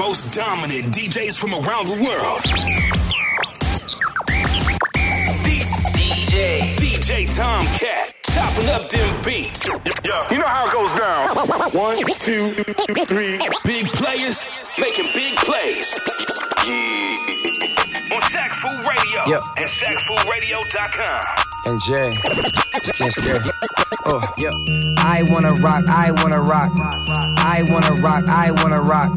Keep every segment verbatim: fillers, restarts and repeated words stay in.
most dominant D Js from around the world. D J. D J Tomcat. Chopping up them beats. You know how it goes down. One, two, three. Big players making big plays. Yeah. On Shaq Fu Radio yep. and Shaq Fu Radio dot com. And Jay, skin scared. Oh, yeah. I wanna rock, I wanna rock. I wanna rock, I wanna rock.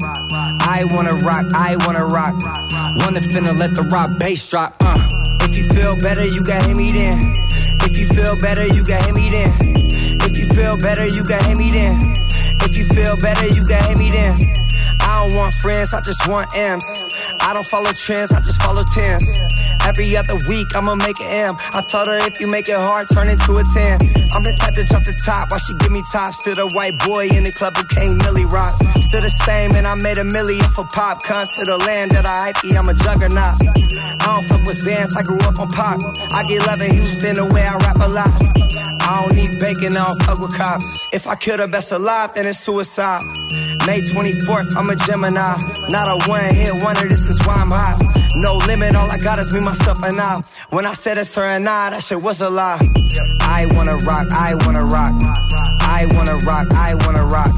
I wanna rock, I wanna rock. Wanna finna let the rock bass drop. Uh. If you feel better, you got hit me then. If you feel better, you got hit me then. If you feel better, you got hit me then. If you feel better, you got hit me then. I don't want friends, I just want M's. I don't follow trends, I just follow tens. Every other week, I'ma make an M. I told her if you make it hard, turn into a ten. I'm the type to jump the top while she give me tops. To the white boy in the club who can't milli rock. Still the same, and I made a million for pop. Come to the land that I hype, I'm a juggernaut. I don't fuck with Zans, I grew up on pop. I get love in Houston the way I rap a lot. I don't need bacon, I don't fuck with cops. If I kill the best alive, then it's suicide. May twenty-fourth, I'm a Gemini. Not a one-hit wonder, this is why I'm hot. No limit, all I got is me, myself, and I. When I said it's her and I, that shit was a lie. I wanna rock, I wanna rock. I wanna rock, I wanna rock.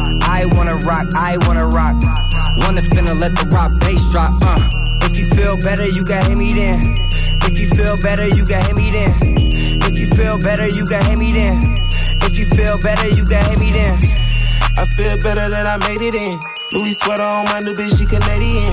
I wanna rock, I wanna rock. Wanna finna let the rock bass drop, uh. If you feel better, you got hit me then. If you feel better, you got hit me then. If you feel better, you got hit me then. If you feel better, you got hit me then. I feel better that I made it in. Louis sweater on my new bitch, she Canadian.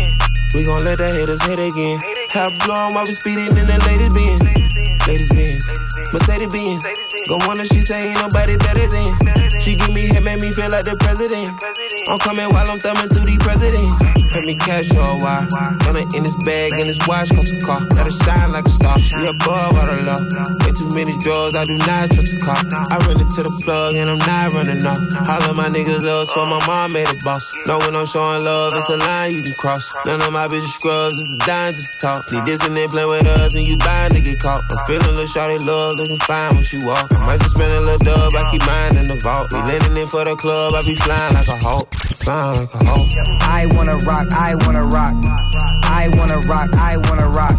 We gon' let the haters hit again. Top blow, I be speeding in the latest Benz. Latest Benz, Mercedes Benz. Go on and she say ain't nobody better than. She give me hit, make me feel like the president. I'm coming while I'm thumbing through these presidents. Pay me cash for a while. Got it in this bag and this watch cost a car. Let it shine like a star. We above all the law. Way too many drugs, I do not trust a car. I run it to the plug and I'm not running off. All of my niggas love, so my mom made a boss. Know when I'm showing love, it's a line you can cross. None of my bitches scrubs, it's a dime just to talk. Need this and then play with us and you bound to get caught. I'm feeling a shawty love, looking fine when she walk. I might just spend a little dub, I keep mine in the vault. We landing in for the club, I be flying like a hawk. Flying like a hawk. I wanna rock, I wanna rock. I wanna rock, I wanna rock.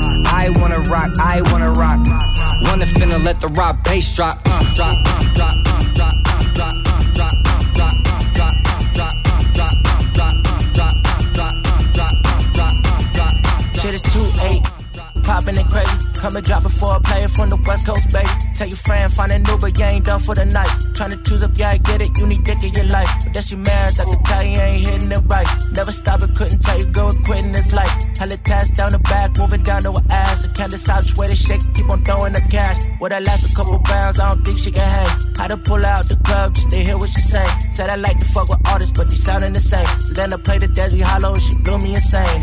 I wanna rock, I wanna rock. Wanna finna let the rock bass drop, uh, drop, uh, drop, uh, drop, uh, drop, uh, drop, uh, drop, uh, drop, uh, drop, uh, drop, uh, drop, uh, drop, uh, drop, uh, drop, uh, drop, uh, drop, uh. Shit is two eight. Poppin' and crazy. Come and drop it for a player from the West Coast, baby. Tell your friend, find a new, but you ain't done for the night. Tryna choose up, yeah, I get it. You need dick in your life. But that's your marriage, I can tell you ain't hitting it right. Never stop it, couldn't tell you, girl, we're quitting this life. Hella task down the back, moving down to her ass. I can't decide which way to shake, keep on throwing the cash. Would I last a couple rounds? I don't think she can hang. Had to pull out the club just to hear what she saying. Said I like to fuck with artists, but they sounding the same. So then I played the Desi Hollow and she blew me insane.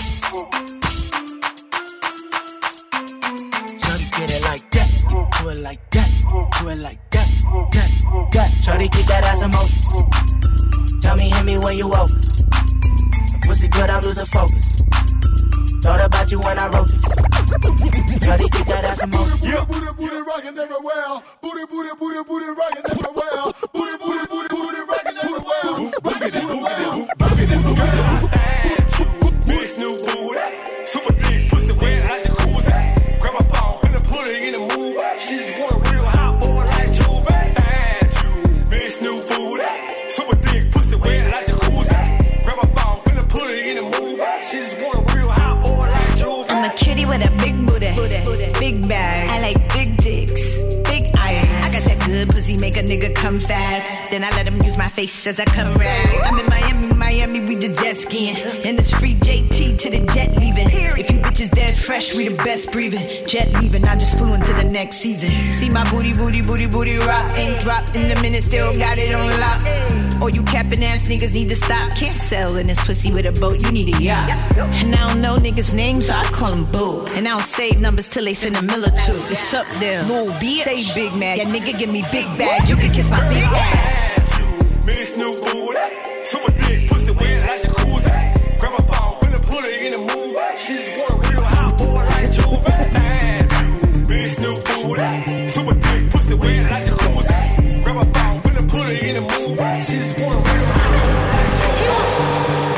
Get it like that, do it like that, do it like that, that, that. Shorty, keep that ass in motion. Tell me, hit me when you open. Pussy good, I'm losing focus. Thought about you when I wrote it. Shorty, keep that ass in motion. Yeah, booty, booty, rockin' everywhere. Booty, booty, booty, booty, rockin' everywhere. Booty, booty, booty, booty, rockin' everywhere. Boogity, boogity, boogity, boogity. Miss new booty, super thick, pussy wet, I should cruise it. Grab my phone. In the mood, she just want a real hot boy like you, and you, bitch, new booty, super thick, pussy wet like jacuzzi. Grab my phone, finna put it in the mood. She just want a real hot boy like you. I'm a kitty with a big booty, booty. Big bag. I like big dicks, big irons. I got that good pussy, make a nigga come fast. Then I let him use my face as I come rag. I'm in Miami, Miami, we the jet skiing, and it's free J T to the jet leaving. If you bitches dead fresh, we the best breathing. Jet leaving, I just flew into the next season. See my booty, booty, booty, booty rock. Ain't dropped in a minute, still got it on lock. Or you capping ass niggas need to stop. Can't sell in this pussy with a boat, you need a yacht. And I don't know niggas' names, so I call them boo. And I don't save numbers till they send a mill or two. It's up there, little bitch. Stay big mad. Yeah, nigga, give me big bags. You can kiss my big ass. Miss new booty, super thick, pussy wet like jacuzzi. Grab my phone, finna put it in the mood. She just want a real hot boy like Juve. Miss new booty, super thick, pussy wet like jacuzzi. Grab my phone, finna put it in the mood. She just want a real hot boy like Juve.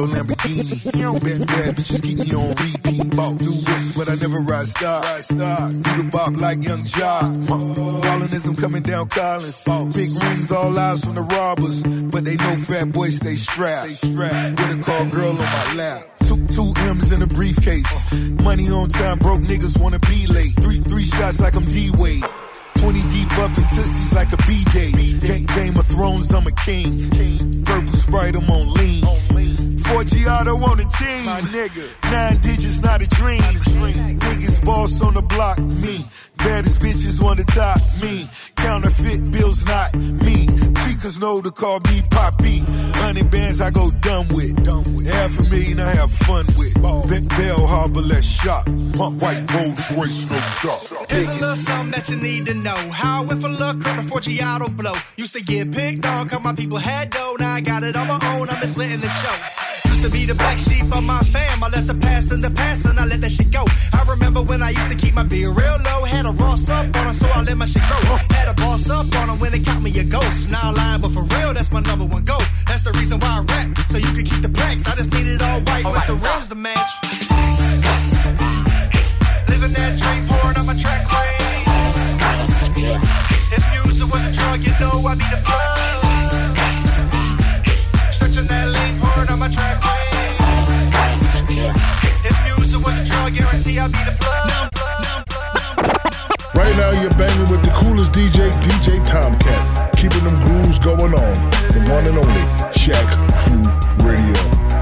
yellow Lamborghini. Bad, bad bitches keep me on repeat. Bought new whips, but I never ride stock. Do the bop like Young Jock. Ballinism coming down Collins. Big rings, all eyes from the robbers, but they know fat boys stay strapped. With a call girl on my lap. Two, two M's in a briefcase. Money on time, broke niggas wanna be late. Three, three shots like I'm D-Wade. twenty deep up in Tootsie's like a B-Day. Game, Game of Thrones, I'm a king. Purple Sprite, I'm on lean. four Giotto on the team. My nigga. Nine digits, not a dream. Niggas boss on the block, me. Baddest bitches wanna top me. Counterfeit bills, not me. Chicas know to call me Poppy. Hundred bands I go dumb with. Half a million I have fun with. Bell Harbor, let's shop. White Rolls Royce, no top. Here's a little something that you need to know. How I went for luck, heard a four Giotto blow. Used to get picked on, cause my people had dough. Now I got it on my own, I'm just letting it show. Used to be the black sheep of my fam. I let the past in the past and I let that shit go. I remember when I used to keep my beer real low. Had a Ross up on her, so I let my shit go. Had a boss up on her when they caught me a ghost. Now I'm lying, but for real, that's my number one goal. That's the reason why I rap, so you can keep the blacks. I just need it all white all with right, the rims to match. Living that dream, pouring on my track waves. If music was a drug, you know I'd be the plug. Stretching that lane, pouring on my track waves. If music was a drug, guarantee I'd be the plug. Right now you're banging with the coolest D J, D J Tomcat. Keeping them grooves going on. The one and only Shaq Fu Radio.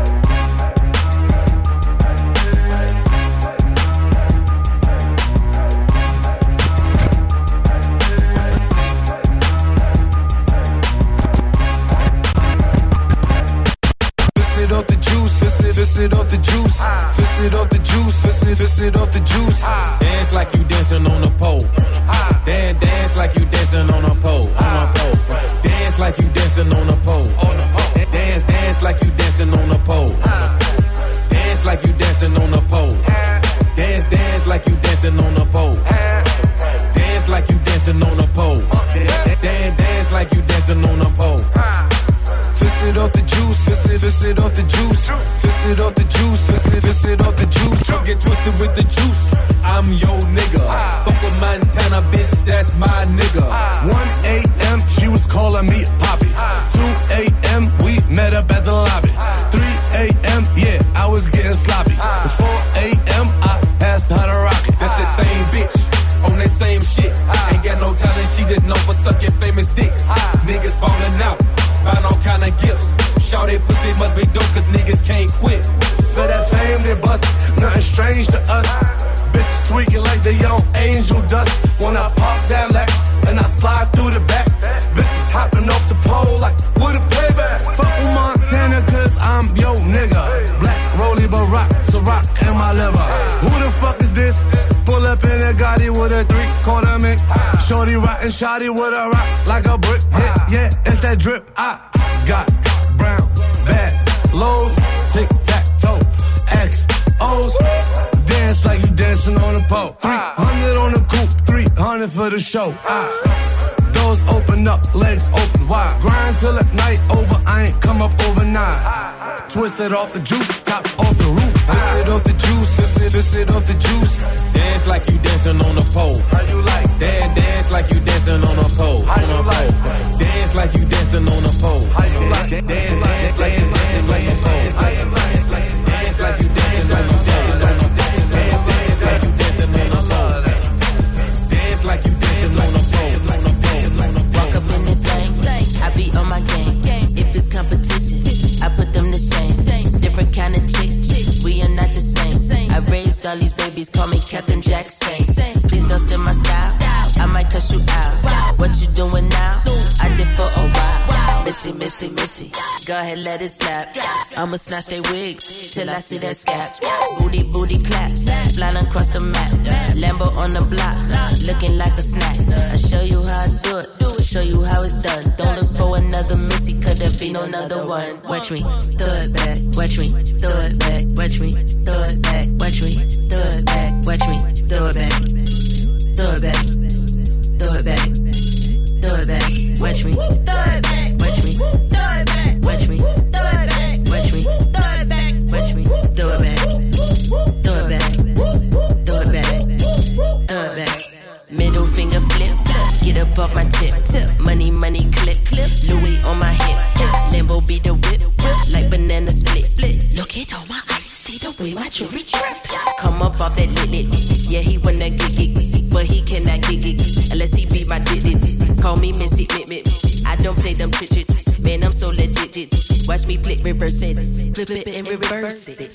Twist it off the juice, twist it off the juice, twist it, twist it off the juice. Dance like you dancing on a pole. Dance, dance like you dancing on a pole, on a pole. Dance like you dancing on a pole. Dance, dance like you dancing on a pole. Dance like you dancing on a pole. Dance, dance like you dancing on a pole. Dance like you dancing on a pole. Dance, dance like you dancing on a pole. Twist it off the juice, twist it, twist it off the juice. Twist it off the juice, twist it, twist it off the juice. Don't get twisted with the juice, I'm your nigga. Fuck a Montana bitch, that's my nigga. one a.m. she was calling me Poppy. two a.m. we met up at the lobby. three a.m. yeah, I was getting sloppy. four a.m. I passed her the rocket. That's the same bitch, on that same shit. Ain't got no talent, she just known for sucking famous dicks. Niggas ballin' out, buying all kind of gifts. Shout that pussy must be dope cause niggas can't quit. For that fame they bust, nothing strange to us. Bitches tweaking like they on angel dust. When I pop that lack, and I slide through the back. Bitches hopping off the pole like, what a payback. Fuck with Montana cause I'm yo nigga. Black Rolly Barack, so rock in my liver. Who the fuck is this? Pull up in a Gotti with a three quarter mink. Shorty rockin' shotty with a rock like a brick. Yeah, yeah, it's that drip I got. Brown bags, lows, tic tac toe, X O's. Dance like you dancing on a pole. three hundred on the coupe, three hundred for the show. I, doors open up, legs open wide. Grind till at night over, I ain't come up overnight. Twist it off the juice, top off the roof. Twist it off the juice, twist it, twist it off the juice. Dance like you dancing on a pole. How you like? Dance, dance like you dancing on a pole. How you like? Dance like you dancing on a pole. How you like? Dance, dance like you dancing on a pole. How you like? Dance like you dancing like you dancing on a pole. Dance, dance like you dancing on a pole. Dance like you dancing on a pole. Walk up in the thing, I be on my game. If it's competition, I put them to shame. Different kind of chick, we are not the same. I raised all these babies, call me Captain Jackson. Please don't steal my style, I might cuss you out. What you doing now? I did for a while. Missy, missy, missy, go ahead, let it snap. I'ma snatch they wigs till I see that scap. Booty, booty claps, flying across the map. Lambo on the block, looking like a snack. I show you how I do it, show you how it's done. Don't look for another missy, cause there be no another one. Watch me, throw it back, watch me, throw it back, watch me, throw it back, watch me, throw it back, watch me, throw it back, throw it back, throw it back, throw it back, watch me, throw it back, watch me, throw it back, watch me, throw it back, watch me, throw it back.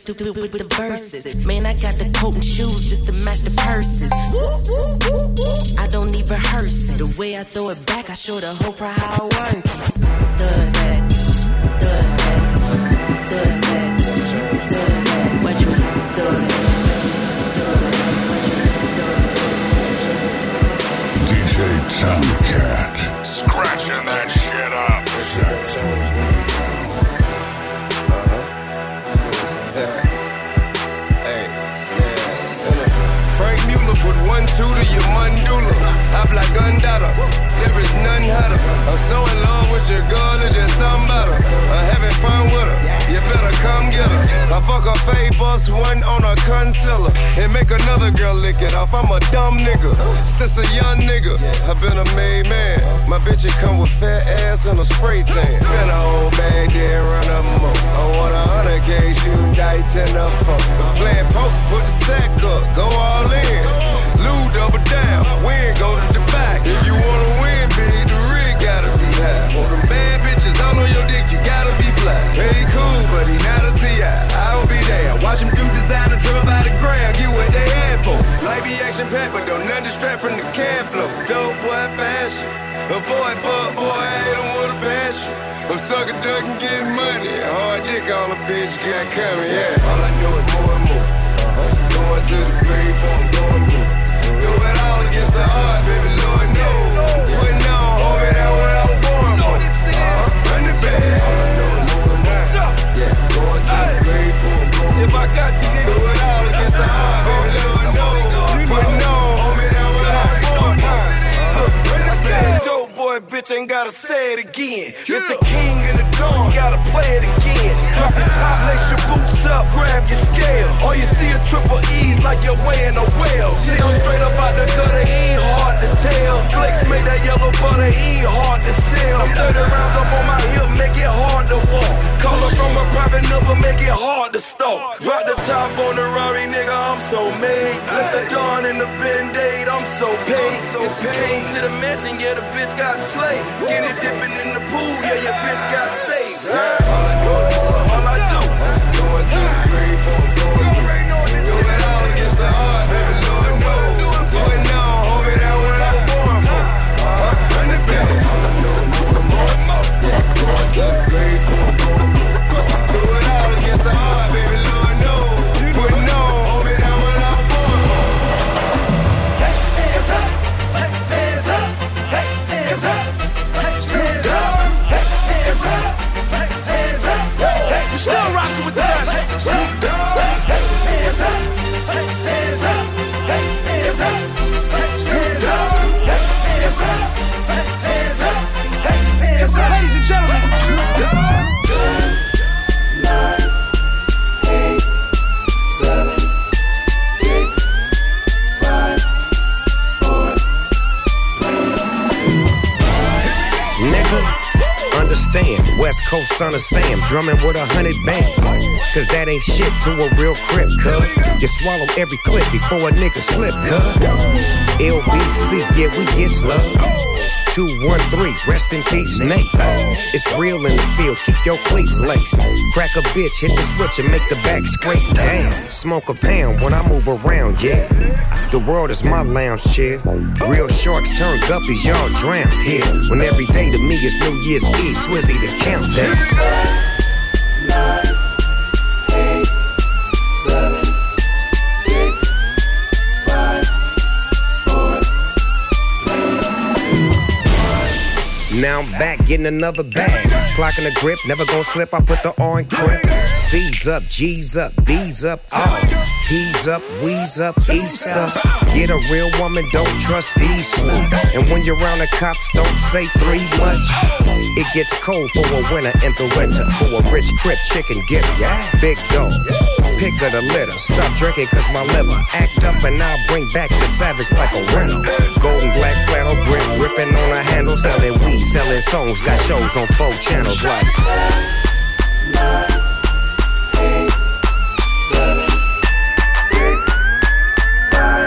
stupid with the verses. Man, I got the coat and shoes just to match the purses. I don't need rehearsing. The way I throw it back, I show the whole crowd how I work it. Thug that, thug that, thug that, thug that. What you mean, thug that? D J Tomcat, scratching that shit up. Put one, two to your mandula. Hop like Gundada. There is none hotter. I'm so in love with your girl, it's just something better. I'm having fun with her. You better come get her. I fuck a fade bus one on a concealer and make another girl lick it off. I'm a dumb nigga. Since a young nigga, I've been a made man. My bitch come with fat ass and a spray tan. Spin a whole bag, then run a mo. I want a hundred K, shoot dice in the phone. Playing poker, put the sack up, go all in. Lou double down, we ain't go to the back. If you wanna win big, the rig gotta be high. Want them bad bitches all on your dick, you gotta be fly. Hey, cool, but he not a T I, I'll be there. Watch him do designer, drop out the ground, get what they had for. Life be action packed, but don't none distract from the cash flow. Dope boy fashion, a boy fuck boy, hate him with a passion. I'm sucker ducking, getting money, hard dick all the bitch got coming, yeah. All I know is more and more. Uh-huh. Going to the grave, I'm going through. Do it all against the heart, baby, Lord knows. Putting on, hold it out what I was born for. Uh-huh. Run the bag. All I know is more and more. Yeah, going to the grave, I'm going through. If I got you, nigga. Do it all against the heart, baby, Lord knows. Putting on, hold it out what I was born for. Uh-huh. Run the bag. Dope boy, bitch, ain't gotta say it again. It's the king in the dawn, gotta play it again. Drop your top, lace your boots up, grab your scale. All you see are triple E's like you're weighing a whale. See, I'm straight up out the gutter, ain't hard to tell. Flex made that yellow butter, ain't hard to sell. I'm thirty rounds up on my hip, make it hard to walk. Call her from a private number, make it hard to stalk. Drop the top on the Rari, nigga, I'm so made. Left the dawn in the Band-Aid, I'm so paid. And she came to the mansion, yeah, the bitch got slayed. Skinny dipping in the pool, yeah, your bitch got saved. All I do, all I do, going to the grave, I'm going through. Do it all against the heart, baby, Lord knows. Putting on, hold it out what I was born for. Uh-huh, run it back. All I know is more and more. Yeah, going to the grave, I'm going through. Do it all against the heart, baby, Lord knows. Putting on, hold it out what I was born for. Hands up, hands up, hands up, hands up, hands up, hands up. You still rocking with the best. Hands up, hands up, hands up, hands up, hands up, hands up. Ladies and gentlemen. Nine, eight, seven, six, five, four, nigga, understand, West Coast son of Sam, drumming with a hundred bands. Cause that ain't shit to a real crip, cuz you swallow every clip before a nigga slip, cuz L B C, yeah, we get love. two one three, rest in peace, Nate. It's real in the field, keep your cleats laced. Crack a bitch, hit the switch and make the back scrape down. Smoke a pound when I move around, yeah. The world is my lounge chair. Real sharks turn guppies, y'all drown here. When every day to me is New Year's Eve, Swizzy the countdown. Nine, eight, seven, six, five, four, now I'm back getting another bag. Clocking the grip, never gon' slip. I put the R in crib. C's up, G's up, B's up, all. P's up, we's up, East up. Get a real woman, don't trust these swoop. And when you're around the cops, don't say three much. It gets cold for a winter in the winter. For a rich crip chicken getter, big dog. Pick of the litter, stop drinking cause my liver act up and I'll bring back the savage like a rental. Golden black flannel grip, ripping on a handle. Selling weed, selling songs, got shows on four channels like nine, eight, seven, six, five,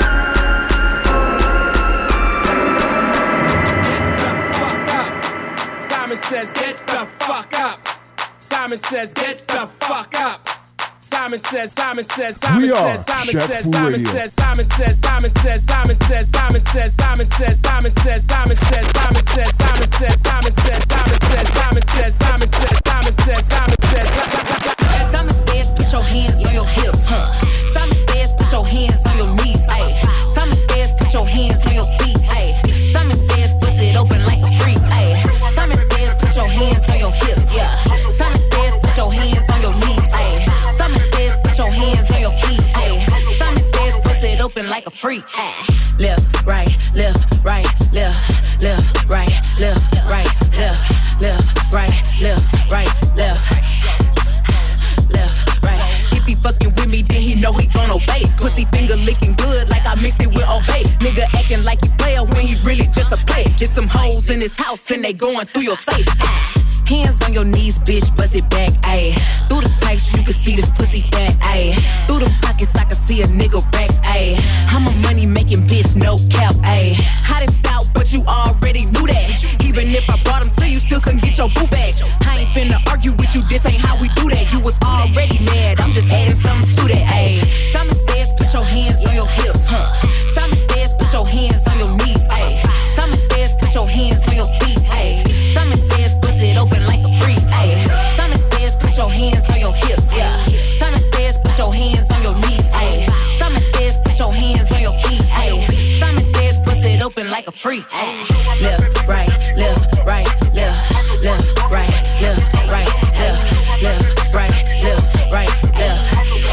Simon says, get the fuck up. Simon says, get the fuck up. Simon says, Simon says, Simon We says, are Simon Shaq says, Fu Simon Radio. says, Simon says, Simon says, Simon says, Simon says, Simon says, Simon says, Simon says, Simon says, Simon says, Simon says, Simon says, Simon says, Simon says, Simon says, Simon says. Simon says, put your hands on your hips, huh? Simon says, put your hands on your knees, ayy. Simon says, put your hands on your feet, ayy. Simon says, bust it open like a freak, ayy. Simon says, put your hands on your hips, yeah. Simon says, put your hands on your knees, ayy. Simon says, put your hands on your feet, ayy. Simon says, bust it open like a freak, ayy. Left, right, left, right, left, left, right, left, right, left, left, right, left, right, left. Left, right. If he fucking with me, then he know he gon' obey. Pussy finger licking good like I mixed it with Obey. Nigga acting like he player when he really just a play. There's some hoes in his house and they going through your safe. Ah. Hands on your knees, bitch, bust it back, ayy. Through the tights, you can see this pussy fat, ayy. Through them pockets, I can see a nigga racks, ayy. I'm a money making bitch, no cap, ayy. Hot as out, but you already knew that. Even if I brought him to you, still couldn't get your boo back. I ain't finna argue with you, this ain't how we do that. You was already mad, I'm just adding something to that, ayy. Simon says, put your hands on your hips, huh? Simon says, put your hands on your knees, ayy. Simon says, put your hands on your feet, ayy. Simon says, bust it open like a freak, ayy. Simon says, put your hands on your hips, yeah. Simon says, put your hands on your knees, ayy. Simon says, put your hands on your feet, ayy. Simon says, bust it open like a freak, ayy. Left, right, left, right, left, left, right, left, right, left, left, right, left, right, left.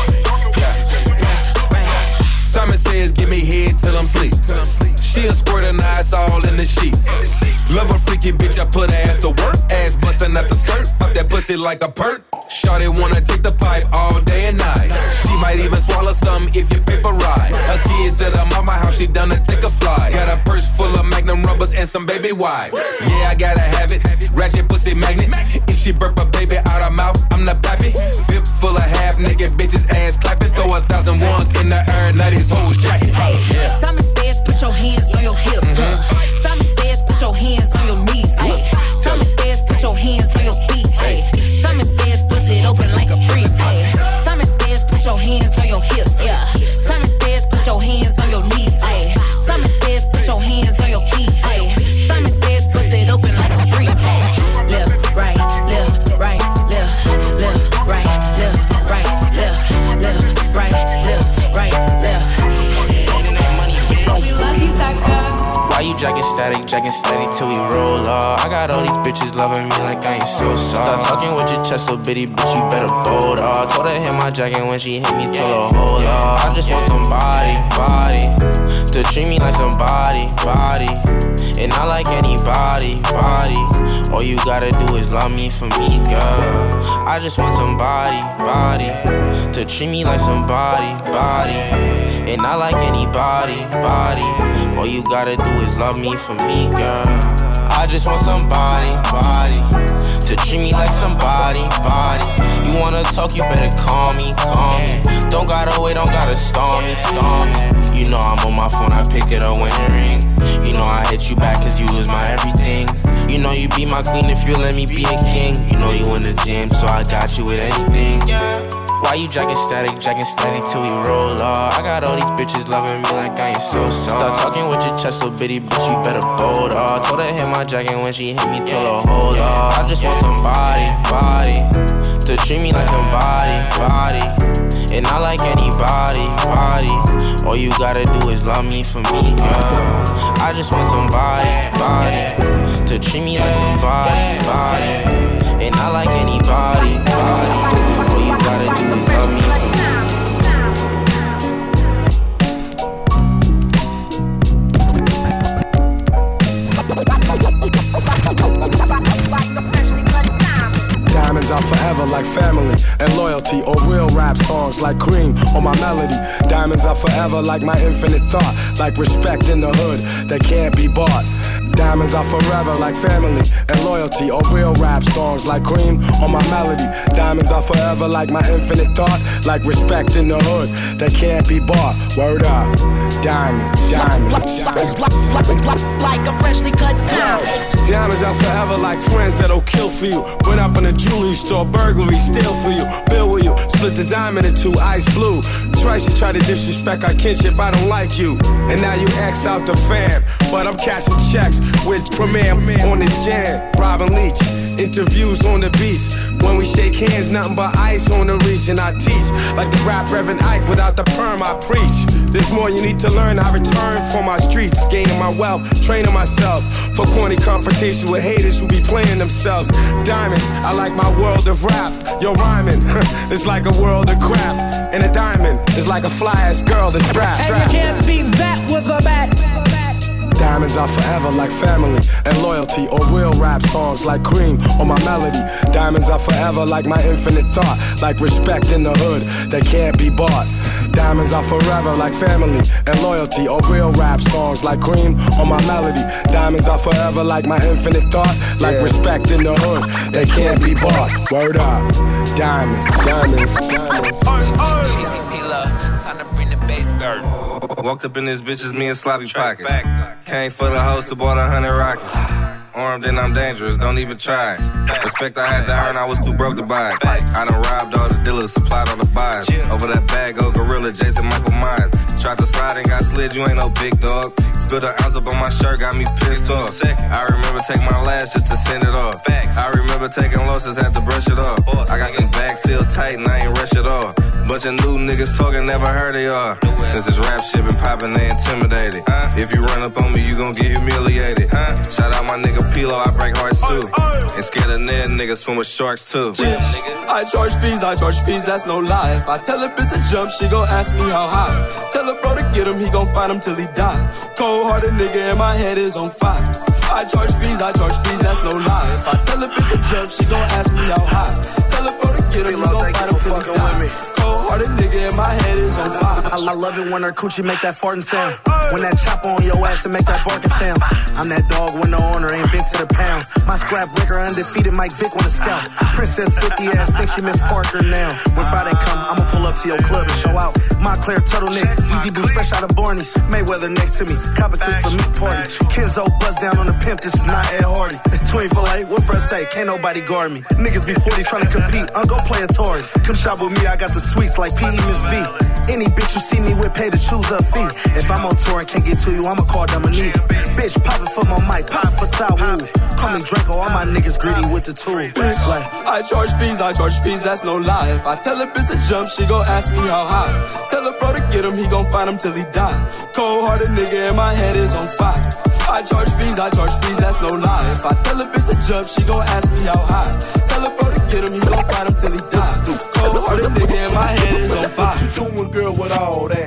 Simon says, give me head till I'm sleep. She a squirt and eyes all in the sheets. Love a freaky bitch, I put her ass to work. Ass bustin' out the skirt, pop that pussy like a perk. Shawty wanna take the pipe all day and night. She might even swallow some if you paper ride. Her kids at her mama house, she done to take a fly. Got a purse full of Magnum rubbers and some baby wipes. Yeah, I gotta have it, ratchet pussy magnet. If she burp a baby out her mouth, I'm the pappy. Vip full of half naked bitches, ass clapping. Throw a thousand ones in the air, now these hoes jacket. Yeah. Simon says, put your hands on your hips. Mm-hmm. Simon says, put your hands on your knees. Ay. Simon says, put your hands on your feet. Ay. Simon says, bust it open like a freak. Ay. Simon says, put your hands on your hips. Yeah. Simon says, put your hands on your knees. Ay. Simon says, put your hands on your feet. Ay. Simon says, bust it open like a freak. Ay. Left, right, left, right, left, left, right, left, right, left, left, right, left, right, left. We love you, Taka. Why you jacking static, jacking steady till we roll off? I got all these bitches loving me like I ain't so soft. Stop talking with your chest, little bitty bitch, you better bold off. Told her hit my jacket when she hit me, told her hold off. I just want somebody, body, to treat me like somebody, body, and not like anybody, body. All you gotta do is love me for me, girl. I just want somebody, body, to treat me like somebody, body, and not like anybody, body. All you gotta do is love me for me, girl. I just want somebody, body, to treat me like somebody, body. You wanna talk, you better call me, call me. Don't gotta wait, don't gotta storm me, storm me. You know I'm on my phone, I pick it up when it ring. You know I hit you back cause you was my everything. You know you be my queen if you let me be a king. You know you in the gym, so I got you with anything. Why you jacking static, jacking steady till we roll off? I got all these bitches loving me like I ain't so soft. Stop talking with your chest, little bitty bitch, you better bold off. Told her hit my jacket when she hit me, told her hold off. I just want somebody, body, to treat me like somebody, body, and not like anybody, body. All you gotta do is love me for me, girl. I just want somebody, body, to treat me like somebody, body, and not like anybody, body. All you gotta do is love me for me. Diamonds are forever like family and loyalty, or real rap songs like Cream or my melody. Diamonds are forever like my infinite thought, like respect in the hood that can't be bought. Diamonds are forever like family and loyalty, or real rap songs like Cream or my melody. Diamonds are forever like my infinite thought, like respect in the hood that can't be bought. Word up, diamonds, diamonds. like a freshly cut diamond. Diamonds are forever like friends that'll kill for you. Went up in a jewelry store, burglary, steal for you. Bill with you, split the diamond in two, ice blue. Twice you try to disrespect our kinship, I don't like you. And now you axed out the fam. But I'm cashing checks with Premier on this jam. Robin Leach, interviews on the beach. When we shake hands, nothing but ice on the reach. And I teach like the rap Reverend Ike. Without the perm, I preach. There's more you need to learn. I return from my streets, gaining my wealth, training myself for corny confrontation with haters who be playing themselves. Diamonds, I like my world of rap. Yo, rhyming, it's like a world of crap. And a diamond is like a fly-ass girl that's strapped. And you can't beat that with a bat. Diamonds are forever like family and loyalty, or real rap songs like Cream or my melody. Diamonds are forever like my infinite thought, like respect in the hood that can't be bought. Diamonds are forever like family and loyalty, or real rap songs like Cream or my melody. Diamonds are forever like my infinite thought, like yeah. respect in the hood that can't be bought. Word up, diamonds, diamonds, diamonds. Time to bring the bass dirt. Walked up in this bitch, me and sloppy pockets. Came for the host to bought a hundred rockets. Armed and I'm dangerous, don't even try. Respect I had to earn, I was too broke to buy it. I done robbed all the dealers, supplied all the buys. Over that bag, go gorilla, Jason Michael Myers. Tried to slide and got slid, you ain't no big dog. Spilled an ounce up on my shirt, got me pissed off. I remember taking my last just to send it off. I remember taking losses, had to brush it off. I got them bags sealed tight and I ain't rush it off. Bunch of new niggas talking, never heard of y'all. Since this rap shit been poppin', they intimidated. If you run up on me, you gon' get humiliated. Shout out my nigga Pilo, I break hearts too. And scared of dead niggas swim with sharks too. I charge fees, I charge fees, that's no lie. If I tell a bitch to jump, she gon' ask me how high. Tell a bro to get him, he gon' find him till he die. Cold-hearted nigga and my head is on fire. I charge fees, I charge fees, that's no lie. If I tell a bitch to jump, she gon' ask me how high. Tell a bro to get him, he gon' find him till he die. Cold-hearted nigga and my head is on fire. I love it when her coochie make that farting sound. When that chopper on your ass and make that barking sound. I'm that dog with no owner, ain't big to the pound. My scrap breaker undefeated, Mike Vick on the scout. Princess fifty ass, think she Miss Parker now. When Friday come, I'ma pull up to your club and show out. Montclair turtleneck, easy boots fresh out of Barney's. Mayweather next to me, competition for meat party. Kenzo buzz down on the pimp, this is not Ed Hardy. twenty-four eight, what bruh say? Can't nobody guard me. Niggas be forty trying to compete, I'm gon' play a Tory. Come shop with me, I got the sweets like P E Miss V. Any bitch you see me with, pay the choose up fee. If I'm on tour and can't get to you, I'ma call Dominique. Bitch, poppin' for my mic, poppin' for Sawu. Call me Draco, all my niggas greedy with the tool. I charge fees, I charge fees, that's no lie. If I tell a bitch to jump, she gon' ask me how high. Tell a bro to get him, he gon' find him till he die. Cold-hearted nigga and my head is on fire. I charge fees, I charge fees, that's no lie. If I tell a bitch to jump, she gon' ask me how high. Tell a bro to get him, he gon' find him till he die. Cold-hearted nigga and my head is on fire. What you doing, girl, with all that?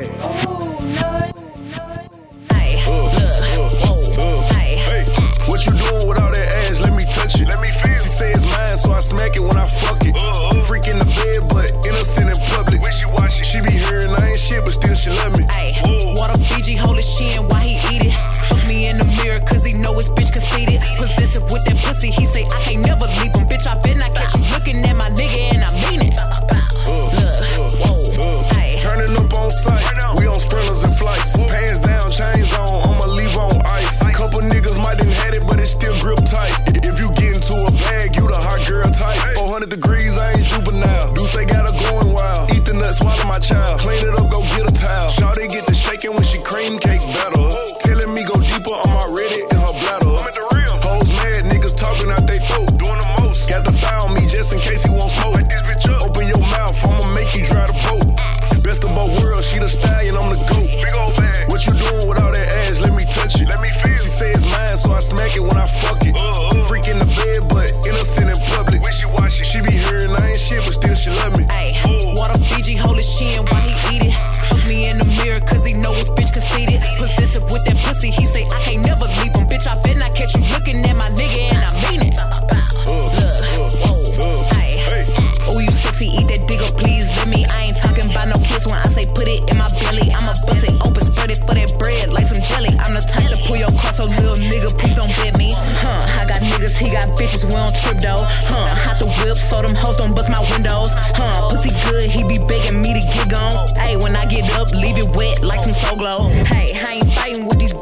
What you doing with all that ass? Let me touch it. Let me feel. She say it's mine, so I smack it when I fuck it. Uh-huh. Freak in the bed, but innocent in public. When she watch it, she be hearing I ain't shit, but still she love me. Water Fiji, hold his chin while he eat it. Look me in the mirror, cause he know his bitch conceited. Possessive with that pussy, he say I can't never leave him. Bitch, I bet not catch you looking at my nigga, and I mean it. Uh, Look, whoa, uh, turning up on sight. Right we on sprinters and flights. Pants down, chains on, I'ma leave on ice. Couple niggas might done had it, but it's still grip tight. If you get into a bag, you the hot girl type. four hundred degrees, I ain't juvenile. Do say got her going wild. Eat the nut, swallow my child. Clean it up, go get a towel. Shawty get the shaking when she cream cake better. Telling me go deeper, I'm already in her bladder. I'm at the rim. Hoes mad, niggas talking out they throat. Doing the most. Got the thigh on me just in case he won't smoke. Light this bitch up. Open your mouth, I'ma make you dry the boat. Best of both worlds, she the stallion, I'm the goat. Big old bag. What you doing with all that ass? Let me touch it. Let me feel. She say it's mine, so I smack it when I fuck it. Uh-huh. Freak in the bed, but innocent in public. When she watch it, she be hearing I ain't shit, but still she love me. Ay, Water Fiji, hold his chin while he eat it. Look me in the mirror, cause he know his bitch conceited. Possessive with that pussy, he say I can't never leave him. Bitch, I bet not catch you looking at my nigga, and I mean it. Look, whoa, ay. Oh, you sexy, eat that big up, please let me. I ain't talking about no kiss when I say put it in my belly. I'ma bust it open, spread it for that bread like some jelly. I'm the type to pull your car, so little nigga, please don't bet me. Huh, I got niggas, he got bitches, we don't trip though. Huh, I hot the whip, so them hoes don't bust my windows. Huh, pussy good, he be begging me to get gone. Hey, when I get up, leave it wet like some Soul Glow. Hey, I ain't fighting with these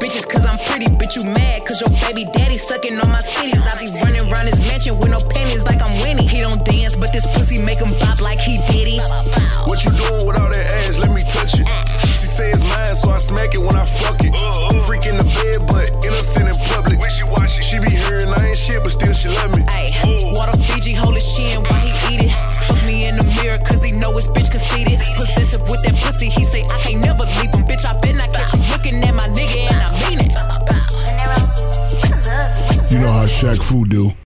But you mad cause your baby daddy sucking on my titties. I be running around his mansion with no pennies like I'm winning. He don't dance, but this pussy make him bop like he did it. What you doing with all that ass? Let me touch it. She say it's mine, so I smack it when I fuck it. Freak in the bed, but innocent in public. When she watch it, she be hearing I ain't shit, but still she love me. Ay, water Fiji, hold his chin while he eat it. Fuck me in the mirror, cause he know his bitch conceited. Possessive with that pussy, he say I can't never leave him. Bitch, I bet not catch you looking at my nigga, and I mean it. You know how Shaq Fu do.